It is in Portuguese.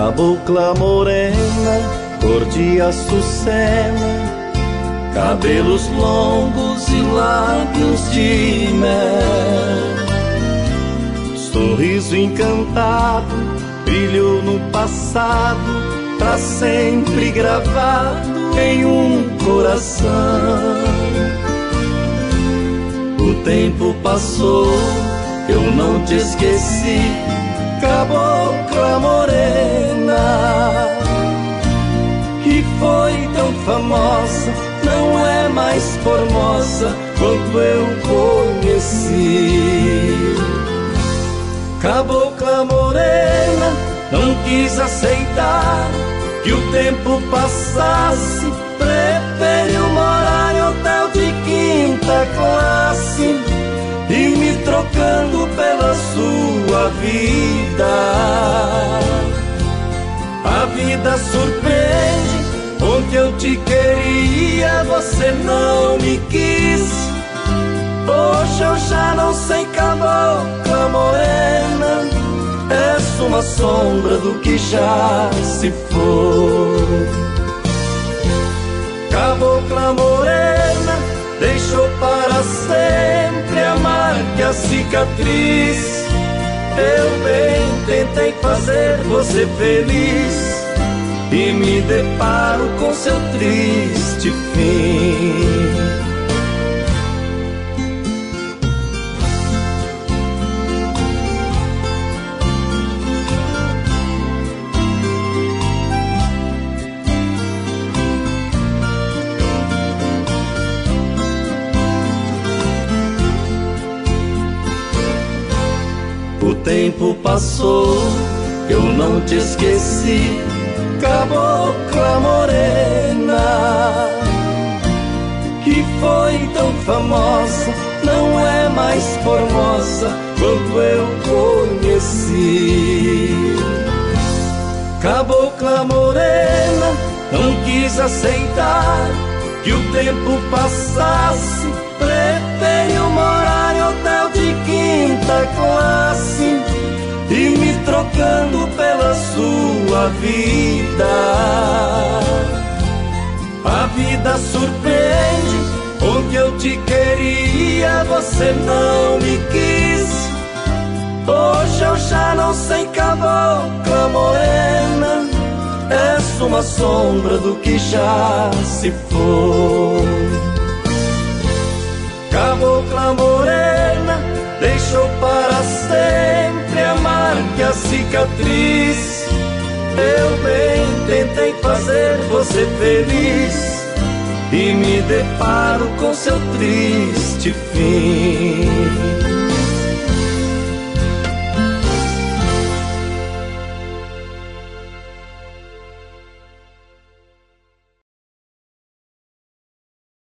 Cabocla morena, cor de açucena, cabelos longos e lábios de mel. Sorriso encantado, brilho no passado, pra sempre gravado em um coração. O tempo passou, eu não te esqueci, cabocla morena, que foi tão famosa, não é mais formosa quanto eu conheci. Cabocla morena, não quis aceitar que o tempo passasse, preferiu morar em hotel de quinta classe e me trocando pela sua vida. A vida surpreende, onde eu te queria você não me quis. Hoje eu já não sei, cabocla morena, és uma sombra do que já se foi. Cabocla morena, deixou para sempre a marca, a cicatriz. Eu bem tentei fazer você feliz e me deparo com seu triste fim. O tempo passou, eu não te esqueci, cabocla morena, que foi tão famosa, não é mais formosa quanto eu conheci. Cabocla morena, não quis aceitar que o tempo passasse, preferiu morar em hotel de quinta classe e me trocando pela sua vida. A vida surpreende, onde eu te queria você não me quis. Hoje eu já não sei, cabocla morena, és uma sombra do que já se foi. Cabocla morena, deixou para sempre a marca, a cicatriz. Eu bem tentei fazer você feliz e me deparo com seu triste fim.